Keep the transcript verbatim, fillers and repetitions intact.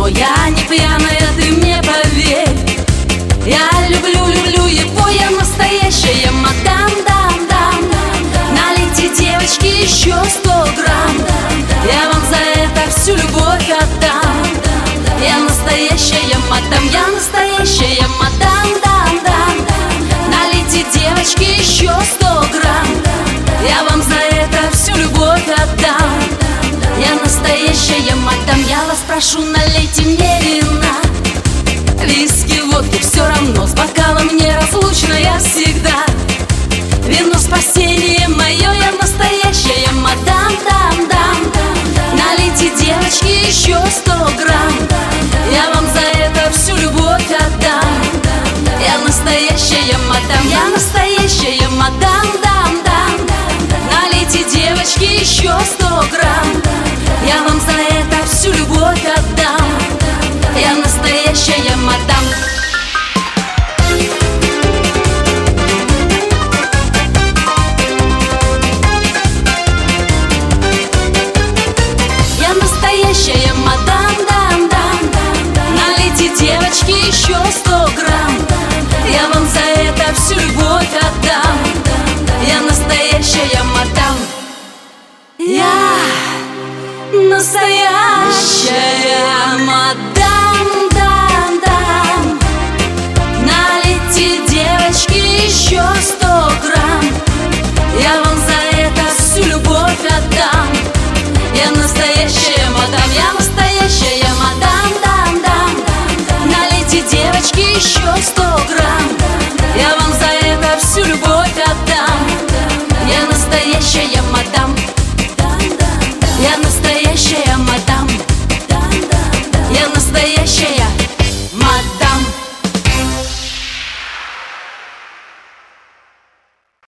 но я не пьяная, ты мне поверь. Я люблю, люблю его, я настоящая мадам, дам, дам, дам. Налейте, девочки, еще сто грамм. Я вам за это всю любовь отдам. Я настоящая мадам, я настоящая мадам, дам, дам. Налейте, девочки, еще сто грамм. Я вам за это всю любовь отдам. Я настоящая мадам, я вас прошу, налейте мне вина. Виски, водки, все равно, с бокалом неразлучная всегда. Вино спасение мое, я настоящая мадам, дам, дам. Налейте, девочки, еще сто грамм. Я вам за это всю любовь отдам. Я настоящая мадам, я настоящая мадам, дам, дам. Налейте, девочки, еще сто грамм. Я вам за это всю любовь отдам. Я настоящая мадам. Я настоящая мадам, дам, дам. Налейте, девочки, еще сто грамм. Я вам за это всю любовь отдам. Я настоящая мадам. Я настоящая мадам, дам, дам. Налейте, девочки, еще сто грамм. Я вам за это всю любовь отдам. Я настоящая мадам.